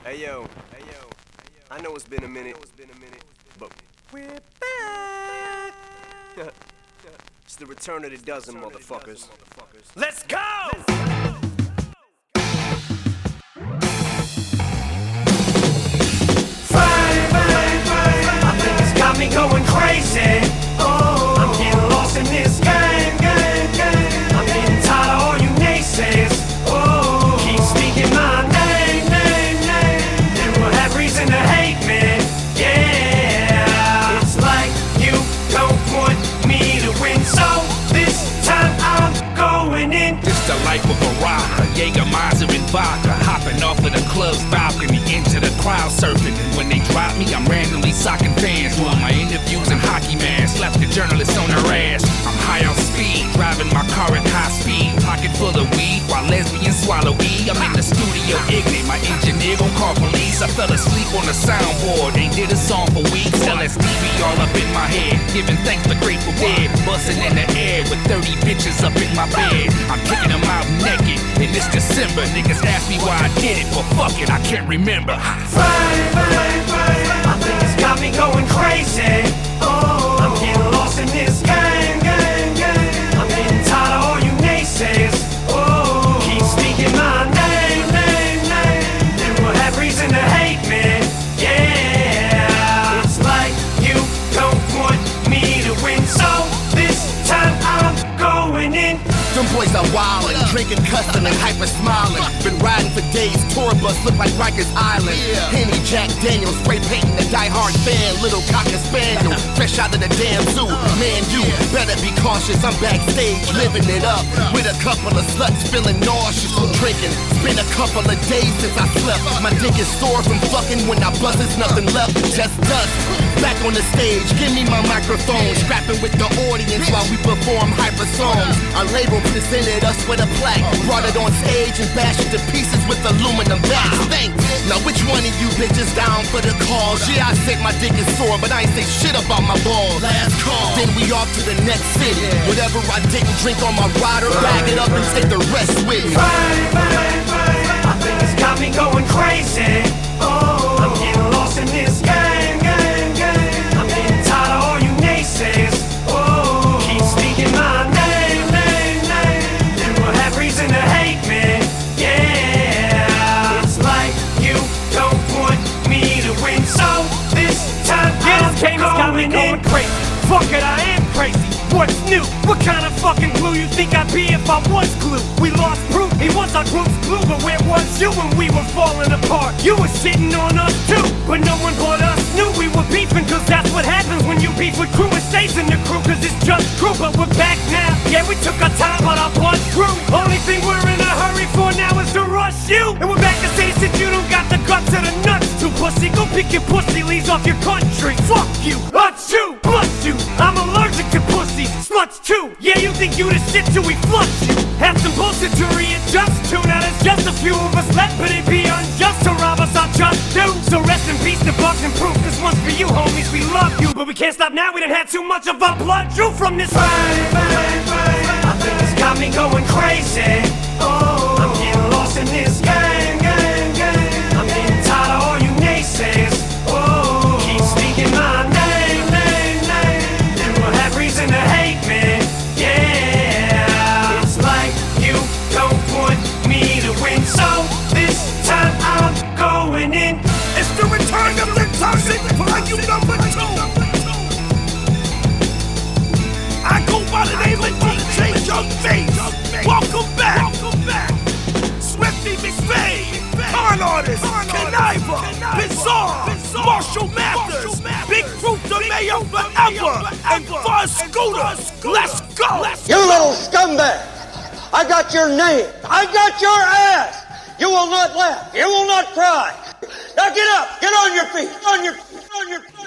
Hey yo, I know it's been a minute, but we're back. It's the return of the dozen, motherfuckers. Let's go! I think it's got me going crazy. I'm getting lost in this game. I'm getting tired of all you naysayers. Keep speaking my name. You will have reason to hate me. Yeah, it's like you don't want me to win, so this time I'm going in. It's the life of a rocker, Jägermeister and vodka, hopping off of the club's balcony into the crowd surfing. And when they drop me, I'm randomly socking fans, doing my interviews in hockey masks, left the journalists on their ass. I'm high on speed, driving my car at high speed, pocket full of weed while lesbians swallow E. I'm in the studio ignorant, my engineer gon' call police. I fell asleep on the soundboard, ain't did a song for weeks. LSD all up in my head, giving thanks to Grateful Dead, busting in the air with 30 bitches up in my bed. I'm kicking them out naked in this December. Niggas ask me why I did it, but fuck it, I can't remember. I think it's got me going crazy. I'm getting lost in this game. I'm getting tired of all you naysayers. Keep speaking my name. You will have reason to hate me. Yeah, it's like you don't want me to win, so this time I'm going in. Them boys are wildin', drinking, cussing, and hyper smiling. Been riding for days, tour bus look like Rikers Island. Henny, Jack Daniels, spray painting a die-hard fan. Little cocker spaniel, fresh out of the damn zoo. Man, you better be cautious, I'm backstage living it up with a couple of sluts feeling nauseous from drinking. It's been a couple of days since I slept. My dick is sore from fucking. When I buzz, there's nothing left, just dust. Back on the stage, give me my microphone, scrapping with the audience while we perform hyper songs. Our label presented us with a plaque, brought it on stage and bashed it to pieces with aluminum bats. Thanks. Now which one of you bitches down for the cause? Yeah, I said my dick is sore, but I ain't say shit about my balls. Last call. Then we off to the next city. Whatever I didn't drink on my rider, bag it up and take the rest with me. I think it's got me going crazy. I'm getting lost in this game. I'm getting tired of all you naysayers. Keep speaking my name. You will have reason to hate me. Yeah, it's like you don't want me to win, so this time I'm got me going crazy. Fuck it, I am crazy. What's new? What kind of fucking glue you think I'd be if I was glue? We lost proof, he was our group's glue, but where was you when we were falling apart? You were shitting on us too, but no one but us knew we were beefing, cause that's what happens when you beef with crew. It stays in the crew, cause it's just crew, but we're back now. Yeah, we took our time, but our blood grew. Only thing we're in a hurry for now is to rush you. And we're back to say that you don't got the guts or the nuts to pussy. Go pick your pussy leaves off your country. Fuck you, achoo, bust you. I'm allergic to pussy, sluts too. Yeah, you think you the shit till we flush you. Have some bullshit to readjust to. Now there's just a few of us left, but it'd be unjust to rob us, I just do. So rest in peace to Bugs and Proof. This one's for you, homies, we love you, but we can't stop now, we done had too much of our blood drew from this. I think it's got me going crazy. I'm getting lost in this game. I'm getting tired of all you naysayers. Keep speaking my name. You will have reason to hate me. Yeah, it's like you don't want me to win, so this time I'm going in. It's the return of the toxic volume number 2. I go by the name of DJ Young Face. Welcome back. Swifty McVay, Con Artist, Conniver, Bizarre, Marshall Mathers, Big Fruit the Mayor Forever, and Fuzz Scooter. Let's go. You little scumbag! I got your name. I got your ass. You will not laugh. You will not cry. Now get up. Get on your feet. On your feet.